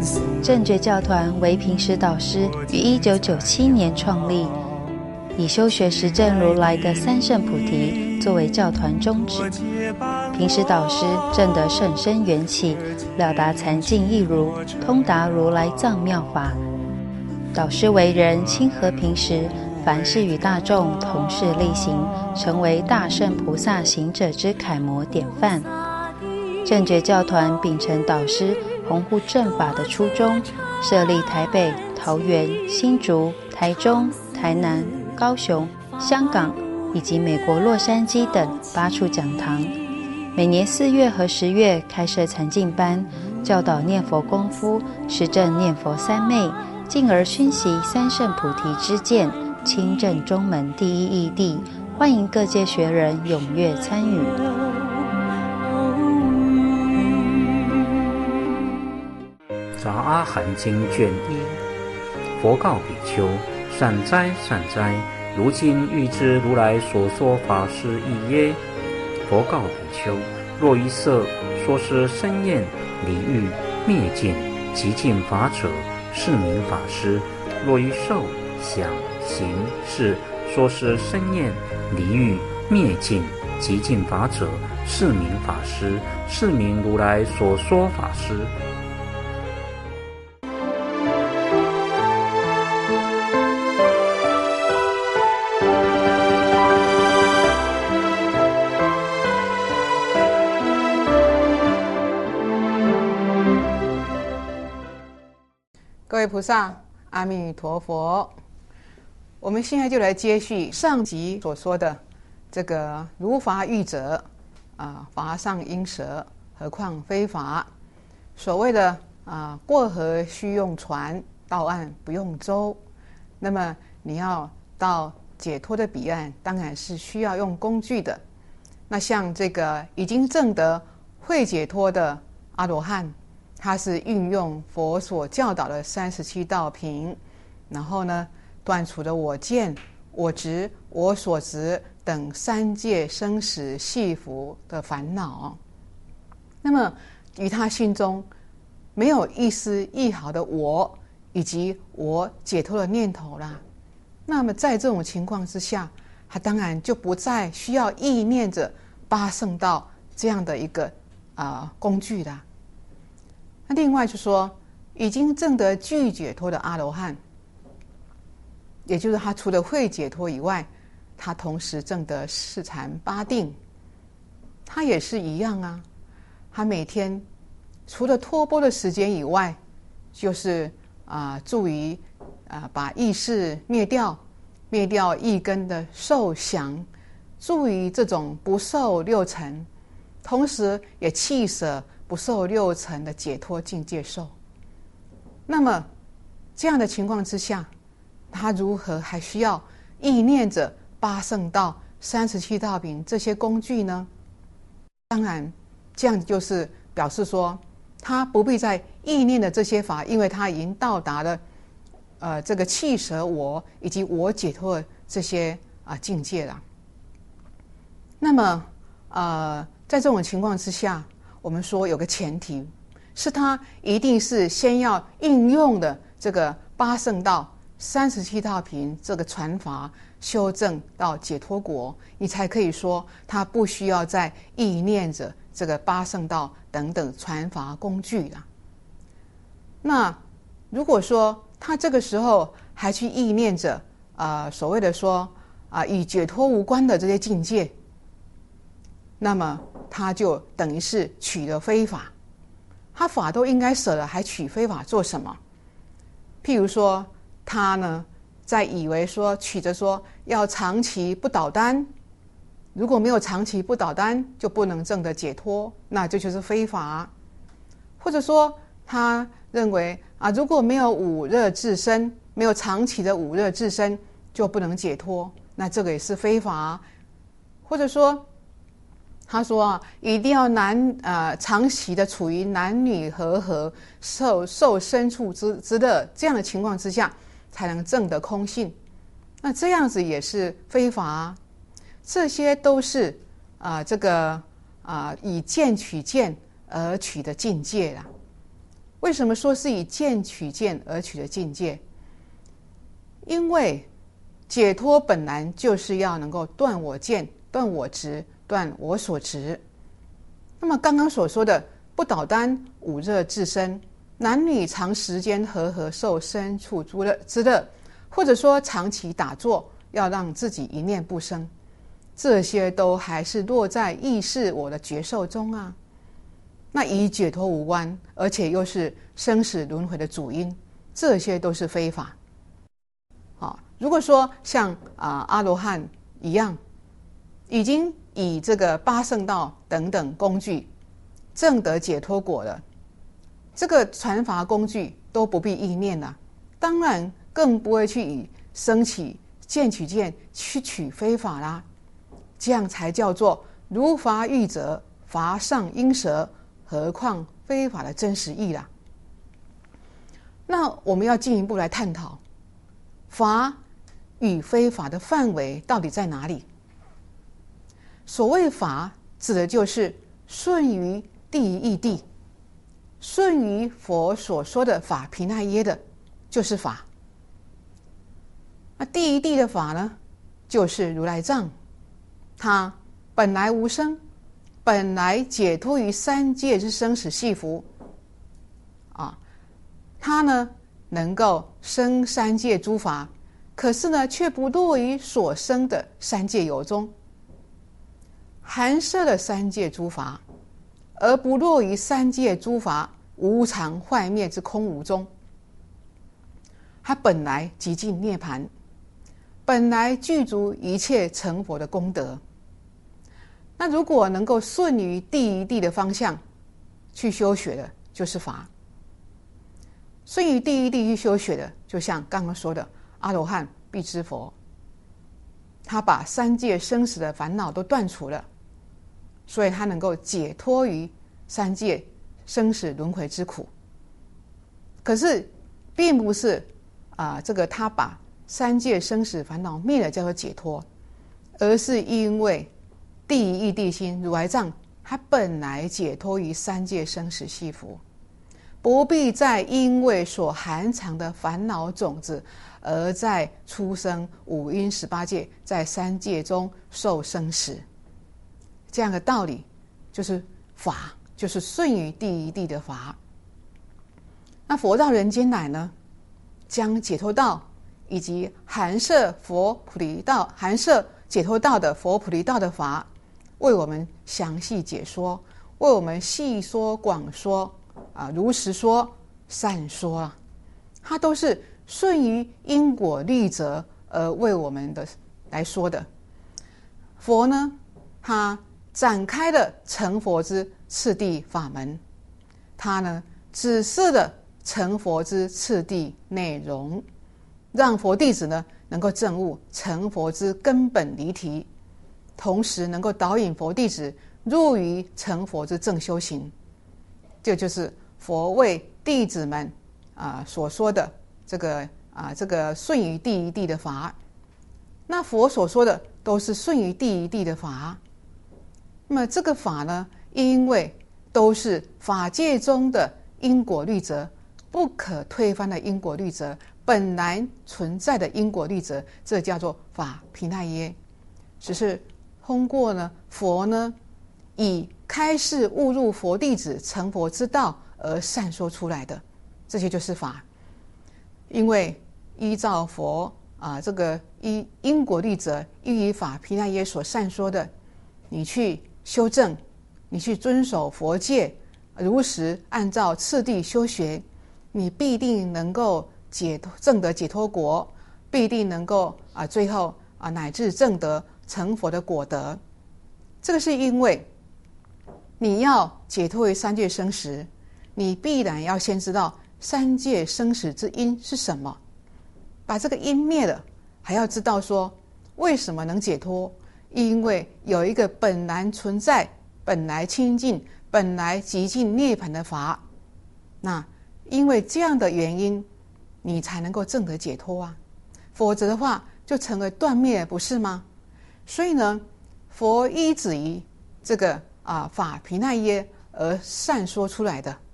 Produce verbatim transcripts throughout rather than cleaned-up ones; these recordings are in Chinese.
正觉教团为平时导师于一九九七年创立，以修学实证如来的三圣菩提作为教团宗旨。平时导师证得甚深缘起，了达禅境义如，通达如来藏妙法。导师为人亲和平时，凡事与大众同事力行，成为大圣菩萨行者之楷模典范。正觉教团秉承导师弘护正法的初衷，设立台北、桃园、新竹、台中、台南、高雄、香港以及美国洛杉矶等八处讲堂，每年四月和十月开设禅净班，教导念佛功夫，实证念佛三昧，进而熏习三圣菩提之见，亲证中门第一义谛，欢迎各界学人踊跃参与。 杂阿含经卷一，佛告比丘：善哉善哉，如今欲知如来所说法是义耶？佛告比丘：若于色说是生厌离欲灭尽极尽法者，是名法师；若于受想行识说是生厌离欲灭尽极尽法者，是名法师，是名如来所说法师。 各位菩萨，阿弥陀佛。我们现在就来接续上集所说的这个如法欲者啊，法上应舍，何况非法。所谓的啊，过河须用船，到岸不用舟。那么你要到解脱的彼岸，当然是需要用工具的。那像这个已经证得慧解脱的阿罗汉，他是运用佛所教导的三十七道品，然后呢，断除了我见、我执、我所执等三界生死系缚的烦恼。那么，于他心中没有一丝一毫的我以及我解脱的念头啦。那么，在这种情况之下，他当然就不再需要意念着八圣道这样的一个啊、呃、工具啦。那另外就说，已经证得具解脱的阿罗汉，也就是他除了慧解脱以外，他同时证得四禅八定，他也是一样啊。他每天除了托钵的时间以外，就是啊、呃，助于啊、呃、把意识灭掉，灭掉意根的受想，助于这种不受六尘，同时也弃舍不受六尘的解脱境界受。那么这样的情况之下，他如何还需要意念着八圣道、三十七道品这些工具呢？当然，这样就是表示说，他不必再意念的这些法，因为他已经到达了呃这个弃舍我以及我解脱的这些啊、呃、境界了。那么呃，在这种情况之下，我们说有个前提，是他一定是先要应用的这个八圣道、三十七道品这个传法修正到解脱国，你才可以说他不需要再意念着这个八圣道等等传法工具了。那如果说他这个时候还去意念着啊、呃、所谓的说啊、呃、与解脱无关的这些境界，那么他就等于是取了非法。他法都应该舍了，还取非法做什么？譬如说他呢在以为说取着说要长期不倒单，如果没有长期不倒单就不能证得解脱，那这就是非法。或者说他认为啊，如果没有五热自身，没有长期的五热自身就不能解脱，那这个也是非法。或者说他说啊，一定要男呃长期的处于男女和合，受受身处之之乐，这样的情况之下才能证得空性，那这样子也是非法。这些都是啊、呃、这个啊、呃、以见取见而取的境界啦。 为什么说是以见取见而取的境界？因为解脱本来就是要能够断我见、断我执、断我所执。那么刚刚所说的不倒单、五热自身、男女长时间和合受身处诸乐之乐，或者说长期打坐要让自己一念不生，这些都还是落在意识我的觉受中啊。那与解脱无关，而且又是生死轮回的主因，这些都是非法。好，如果说像啊、呃、阿罗汉一样，已经以这个八圣道等等工具证得解脱果了，这个传法工具都不必意念了，当然更不会去以升起见取见去取非法啦。这样才叫做如法欲则，法上应舍，何况非法的真实义啦。那我们要进一步来探讨，法与非法的范围到底在哪里？所谓法，指的就是顺于第一义谛，顺于佛所说的法毗奈耶的，就是法。那第一谛的法呢，就是如来藏，它本来无生，本来解脱于三界之生死系缚啊，它呢能够生三界诸法，可是呢却不落于所生的三界有中，含摄了三界诸法，而不落于三界诸法无常坏灭之空无中。它本来极尽涅槃，本来具足一切成佛的功德。那如果能够顺于第一谛的方向去修学的，就是法。顺于第一谛去修学的，就像刚刚说的阿罗汉必知佛，他把三界生死的烦恼都断除了，所以他能够解脱于三界生死轮回之苦。可是并不是啊、呃，这个他把三界生死烦恼灭了叫做解脱，而是因为第一义谛心如来藏，它本来解脱于三界生死系缚，不必再因为所含藏的烦恼种子，而在出生五阴十八界，在三界中受生死。这样的道理就是法，就是顺于第一谛的法。那佛到人间来呢，将解脱道以及含摄佛菩提道、含摄解脱道的佛菩提道的法，为我们详细解说，为我们细说广说啊，如实说善说啊，它都是顺于因果律则而为我们的来说的。佛呢，他展开了成佛之次第法门，他呢指示了成佛之次第内容，让佛弟子呢能够证悟成佛之根本离题，同时能够导引佛弟子入于成佛之正修行。这就是佛为弟子们啊、呃、所说的这个啊、呃、这个顺于第一谛的法。那佛所说的都是顺于第一谛的法。那么这个法呢，因为都是法界中的因果律则，不可推翻的因果律则，本来存在的因果律则，这叫做法毗奈耶。只是通过呢佛呢以开示悟入佛弟子成佛之道而散说出来的，这些就是法。因为依照佛啊、呃、这个依因果律则，依于法毗奈耶所散说的，你去修正，你去遵守佛戒，如实按照次第修学，你必定能够解脱，证得解脱国，必定能够啊最后啊乃至证得成佛的果德。这个是因为你要解脱于三界生死，你必然要先知道三界生死之因是什么，把这个因灭了，还要知道说为什么能解脱。因为有一个本来存在、本来清净、本来极尽涅槃的法，那因为这样的原因，你才能够证得解脱啊，否则的话就成为断灭，不是吗？所以呢，佛依止于这个啊法毗奈耶而散说出来的，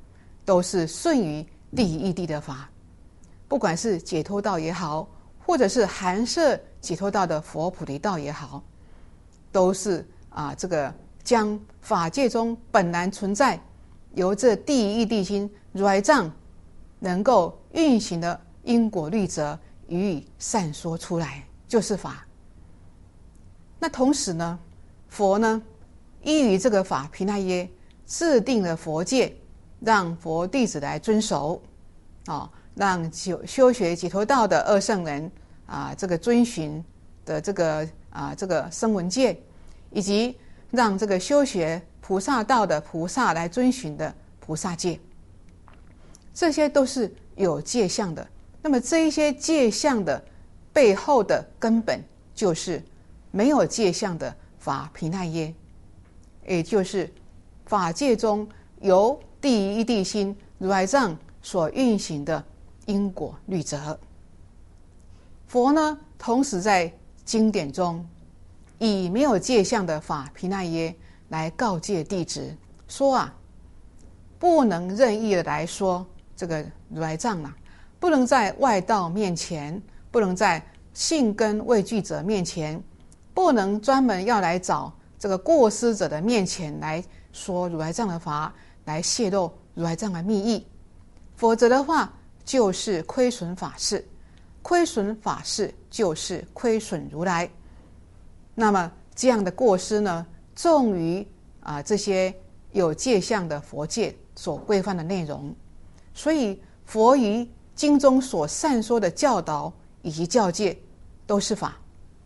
都是顺于第一义谛的法，不管是解脱道也好，或者是含摄解脱道的佛菩提道也好，都是啊这个将法界中本来存在由这第一义谛心如来藏能够运行的因果律则予以散说出来，就是法。那同时呢，佛呢依于这个法毗那耶制定了佛戒，让佛弟子来遵守，哦，让修修学解脱道的二圣人啊，这个遵循的这个啊这个声闻戒，以及让这个修学菩萨道的菩萨来遵循的菩萨戒，这些都是有戒相的。那么这一些戒相的背后的根本，就是没有戒相的法毗那耶，也就是法界中由第一义谛心如来藏所运行的因果律则。佛呢，同时在经典中以没有戒相的法毗那耶来告诫弟子说啊，不能任意的来说这个如来藏啊，不能在外道面前，不能在信根畏惧者面前，不能专门要来找这个过失者的面前来说如来藏的法，来泄露如来藏的密意，否则的话就是亏损法事，亏损法事就是亏损如来。那么这样的过失呢，重于啊这些有戒相的佛戒所规范的内容，所以佛于经中所散说的教导以及教戒都是法。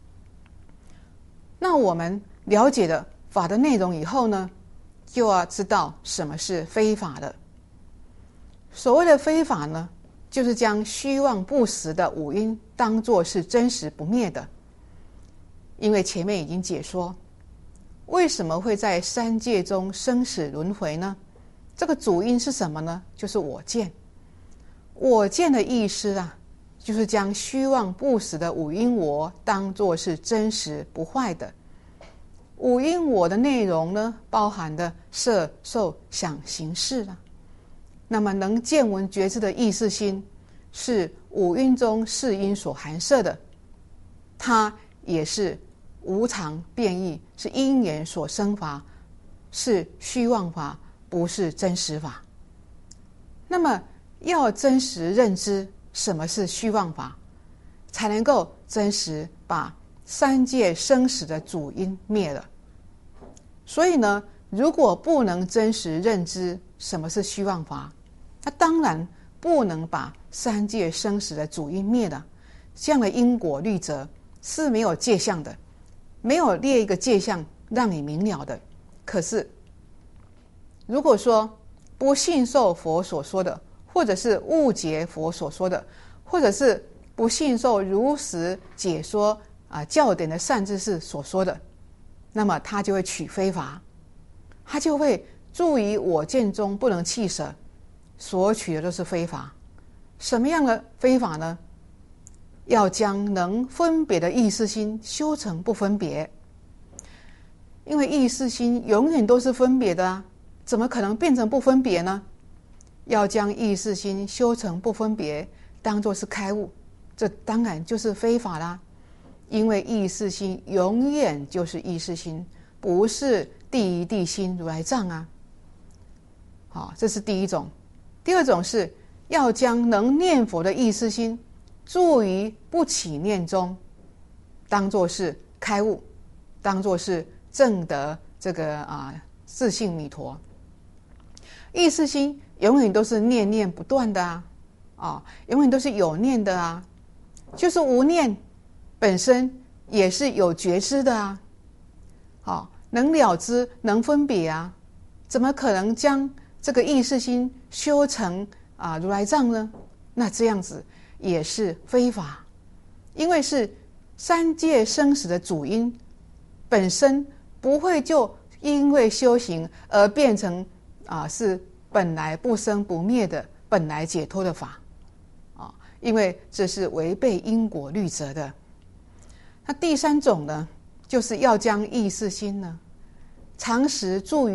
那我们了解了法的内容以后呢，就要知道什么是非法的。所谓的非法呢，就是将虚妄不实的五蕴当作是真实不灭的。因为前面已经解说，为什么会在三界中生死轮回呢？这个主因是什么呢？就是我见。我见的意思啊，就是将虚妄不实的五阴我当作是真实不坏的。五阴我的内容呢，包含的色受想行识啊。那么能见闻觉知的意识心，是五阴中四阴所含摄的，它也是无常变异，是因缘所生法，是虚妄法，不是真实法。那么要真实认知什么是虚妄法，才能够真实把三界生死的主因灭了。所以呢，如果不能真实认知什么是虚妄法，那当然不能把三界生死的主因灭了。这样的因果律则是没有界相的，没有列一个界相让你明了的。可是如果说不信受佛所说的，或者是误解佛所说的，或者是不信受如实解说啊教典的善知识所说的，那么他就会取非法，他就会住于我见中不能弃舍，所取的都是非法。什么样的非法呢？要将能分别的意识心修成不分别。因为意识心永远都是分别的啊，怎么可能变成不分别呢？要将意识心修成不分别，当作是开悟，这当然就是非法啦。因为意识心永远就是意识心，不是第一谛心如来藏啊。好，这是第一种。第二种是要将能念佛的意识心住于不起念中，当作是开悟，当作是证得这个啊自性弥陀。意识心永远都是念念不断的啊，啊，永远都是有念的啊，就是无念本身也是有觉知的啊，好，能了知，能分别啊，怎么可能将这个意识心修成啊如来藏呢？那这样子也是非法，因为是三界生死的主因本身不会就因为修行而变成啊是本来不生不灭的本来解脱的法啊，因为这是违背因果律则的。那第三种呢，就是要将意识心呢常时住于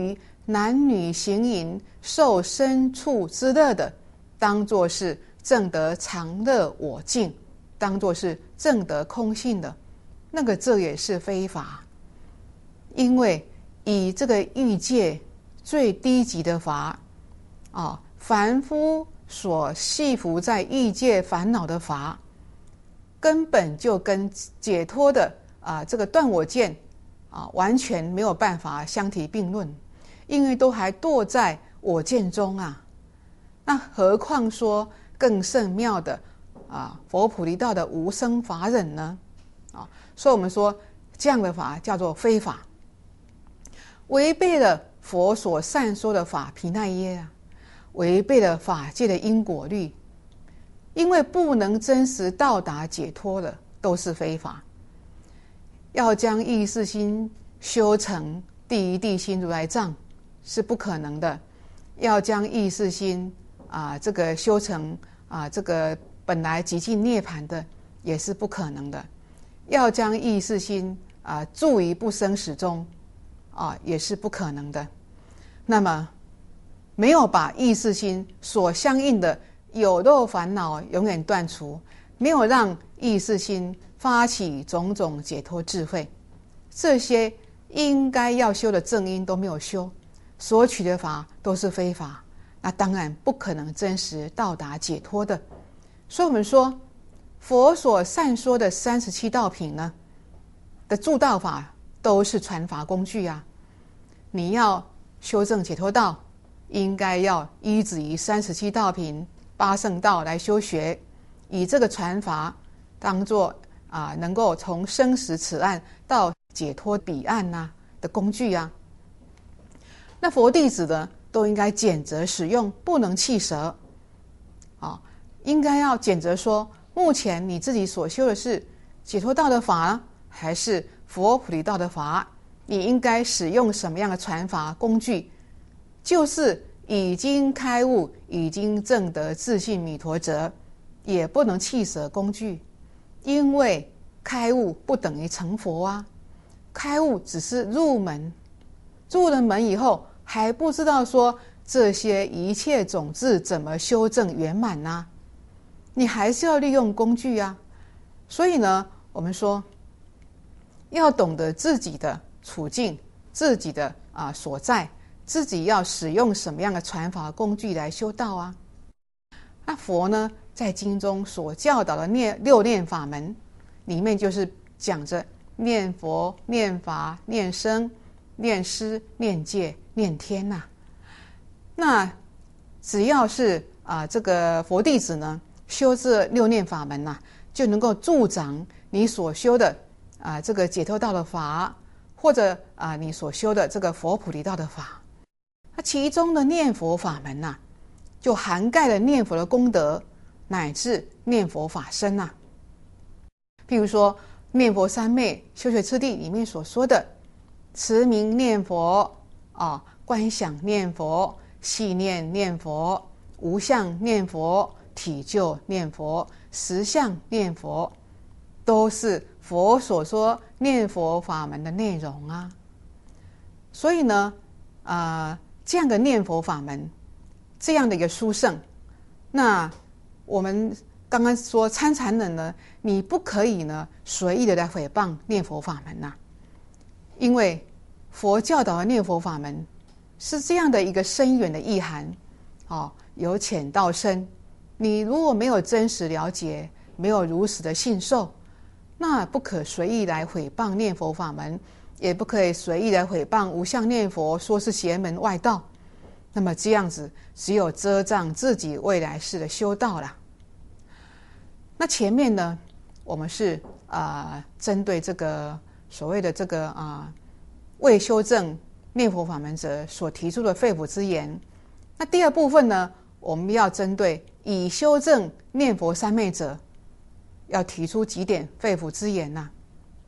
男女行淫受身处之乐的，当作是证得常乐我净，当作是证得空性的，那个这也是非法。因为以这个欲界最低级的法啊，凡夫所系服在欲界烦恼的法，根本就跟解脱的啊这个断我见啊完全没有办法相提并论，因为都还堕在我见中啊。那何况说更甚妙的啊佛菩提道的无生法忍呢？啊，所以我们说这样的法叫做非法，违背了佛所善说的法毗奈耶啊，违背了法界的因果律，因为不能真实到达解脱的都是非法。要将意识心修成第一地心如来藏是不可能的，要将意识心啊这个修成啊这个本来极尽涅槃的也是不可能的，要将意识心啊住于不生死中啊也是不可能的。那么没有把意识心所相应的有漏烦恼永远断除，没有让意识心发起种种解脱智慧，这些应该要修的正因都没有修，所取的法都是非法，那当然不可能真实到达解脱的。所以我们说佛所善说的三十七道品呢的助道法都是传法工具啊。你要修正解脱道，应该要依止于三十七道品八圣道来修学，以这个传法当作啊能够从生死此岸到解脱彼岸啊的工具啊。那佛弟子呢都应该拣择使用，不能弃舍啊，应该要拣择说，目前你自己所修的是解脱道的法还是佛菩提道的法，你应该使用什么样的传法工具，就是已经开悟已经证得自性弥陀者，也不能弃舍工具，因为开悟不等于成佛啊，开悟只是入门，入了门以后还不知道说这些一切种子怎么修正圆满啊，你还是要利用工具啊。所以呢我们说要懂得自己的处境，自己的啊所在，自己要使用什么样的传法工具来修道啊。那佛呢在经中所教导的念六念法门里面，就是讲着念佛、念法、念僧、念师、念戒、念天呐、啊。那只要是啊这个佛弟子呢修这六念法门呐、啊，就能够助长你所修的啊这个解脱道的法，或者啊你所修的这个佛菩提道的法。那其中的念佛法门呐、啊，就涵盖了念佛的功德，乃至念佛法身啊。譬如说念佛三昧修学次第里面所说的持名念佛啊，观想念佛，细念念佛，无相念佛，体就念佛，实相念佛，都是佛所说念佛法门的内容啊。所以呢呃这样的念佛法门，这样的一个殊胜，那我们刚刚说参禅人呢，你不可以呢随意的来诽谤念佛法门呐、啊，因为佛教导的念佛法门是这样的一个深远的意涵，哦，由浅到深。你如果没有真实了解，没有如实的信受，那不可随意来诽谤念佛法门，也不可以随意来诽谤无相念佛，说是邪门外道。那么这样子只有遮障自己未来世的修道了。那前面呢我们是啊、呃、针对这个所谓的这个啊、呃、未修正念佛法门者所提出的肺腑之言。那第二部分呢，我们要针对已修正念佛三昧者，要提出几点肺腑之言呐、啊。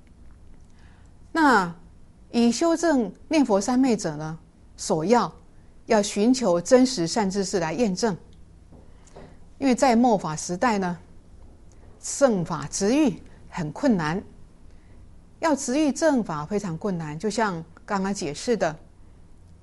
那已修正念佛三昧者呢，首要要寻求真实善知识来验证，因为在末法时代呢，正法执欲很困难，要执欲正法非常困难。就像刚刚解释的，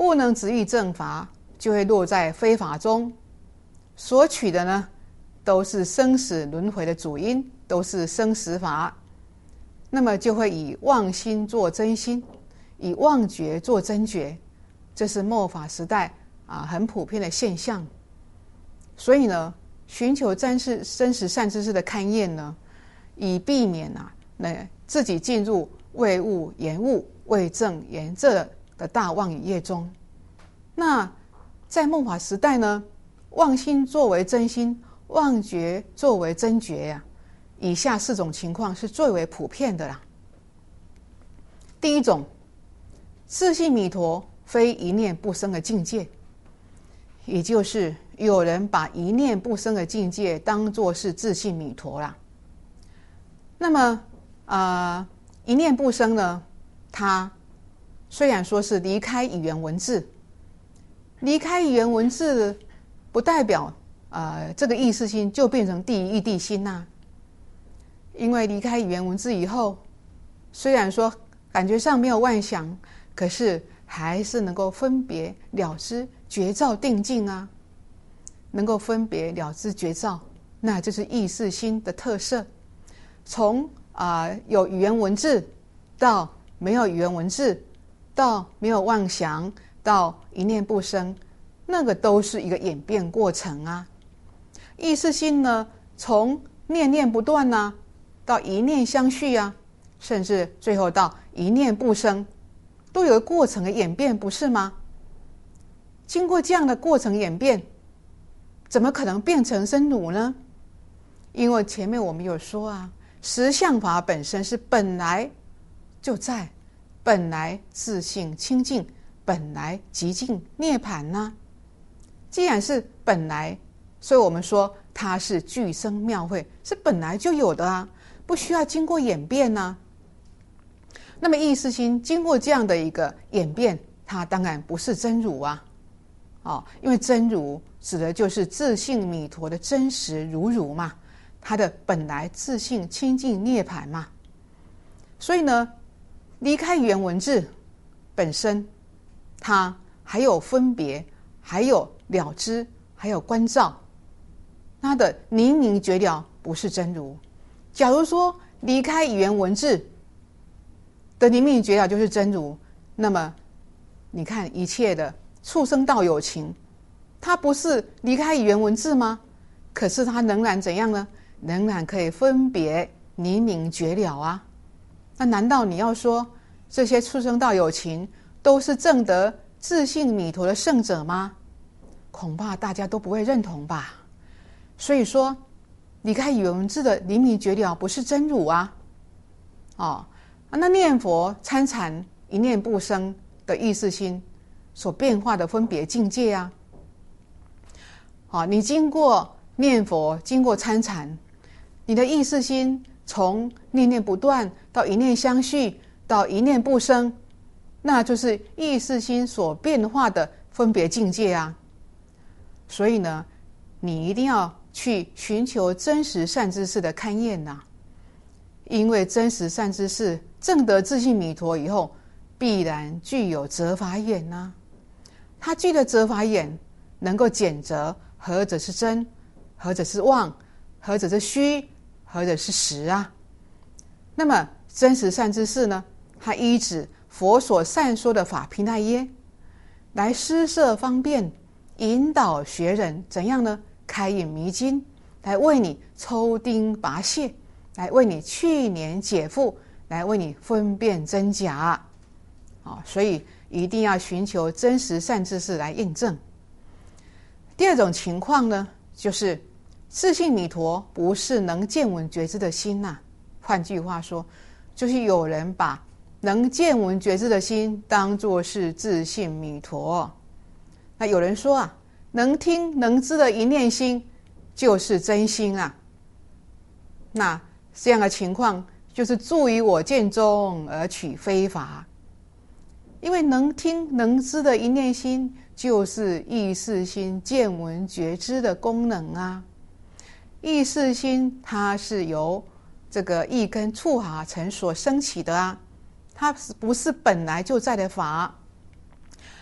不能执意正法，就会落在非法中，所取的呢都是生死轮回的主因，都是生死法，那么就会以妄心做真心，以妄觉做真觉，这是末法时代啊很普遍的现象。所以呢，寻求真实真实善知识的勘验呢，以避免啊那自己进入为物言物、为正言正的大妄语业中。那在末法时代呢，妄心作为真心，妄觉作为真觉呀、啊，以下四种情况是最为普遍的啦。第一种，自性弥陀非一念不生的境界，也就是有人把一念不生的境界当作是自性弥陀啦。那么呃，一念不生呢，它虽然说是离开语言文字，离开语言文字不代表呃这个意识心就变成第一义谛心呐、啊。因为离开语言文字以后，虽然说感觉上没有妄想，可是还是能够分别了知觉照定境啊，能够分别了知觉照，那就是意识心的特色。从啊、呃、有语言文字到没有语言文字，到没有妄想，到一念不生，那个都是一个演变过程啊。意识心呢，从念念不断啊，到一念相续啊，甚至最后到一念不生，都有个过程的演变，不是吗？经过这样的过程演变，怎么可能变成真如呢？因为前面我们有说啊，实相法本身是本来就在，本来自性清净，本来极尽涅槃呐、啊。既然是本来，所以我们说它是具生妙慧，是本来就有的啊，不需要经过演变啊。那么意识心经过这样的一个演变，它当然不是真如啊，哦，因为真如指的就是自性弥陀的真实如如嘛，它的本来自性清净涅槃嘛。所以呢，离开语言文字本身，它还有分别，还有了知，还有观照，它的明明觉了不是真如。假如说离开语言文字的明明觉了就是真如，那么你看一切的畜生道有情，它不是离开语言文字吗？可是它仍然怎样呢？仍然可以分别明明觉了啊。那难道你要说这些畜生道有情都是证得自性弥陀的圣者吗？恐怕大家都不会认同吧。所以说离开语言文字的明明觉了不是真如啊。哦，那念佛参禅一念不生的意识心所变化的分别境界啊。好，你经过念佛，经过参禅，你的意识心从念念不断到一念相续，到一念不生，那就是意识心所变化的分别境界啊。所以呢，你一定要去寻求真实善知识的勘验呐、啊，因为真实善知识证得自性弥陀以后，必然具有折法眼呐、啊。他具的折法眼，能够检择何者是真，何者是妄，何者是虚，何者是实啊。那么真实善知识呢，他依止佛所善说的法毗奈耶，来施设方便，引导学人怎样呢？开引迷津，来为你抽钉拔屑，来为你去年解缚，来为你分辨真假。哦，所以一定要寻求真实善知识来印证。第二种情况呢，就是自性弥陀不是能见闻觉知的心呐、啊。换句话说，就是有人把能见闻觉知的心当作是自性弥陀。那有人说啊，能听能知的一念心就是真心啊。那这样的情况就是住于我见中而取非法。因为能听能知的一念心就是意识心见闻觉知的功能啊。意识心它是由这个意根触法尘所升起的啊，它不是本来就在的法。那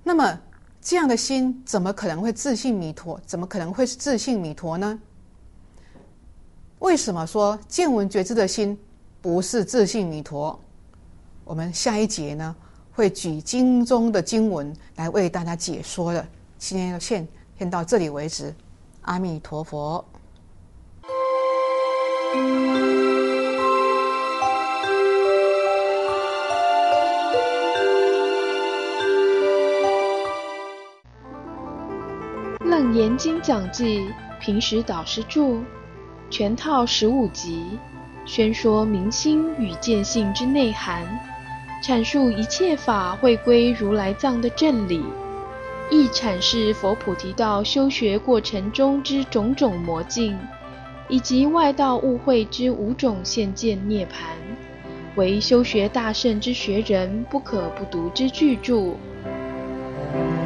那么这样的心怎么可能会自性弥陀？怎么可能会是自性弥陀呢？为什么说见闻觉知的心不是自性弥陀？我们下一节呢会举经中的经文来为大家解说的。今天就先先到这里为止，阿弥陀佛。 楞严经讲记，平时导师著，全套十五集，宣说明心与见性之内涵，阐述一切法汇归如来藏的正理，亦阐释佛菩提道修学过程中之种种魔境，以及外道误会之五种现见涅槃，为修学大乘之学人不可不读之巨著。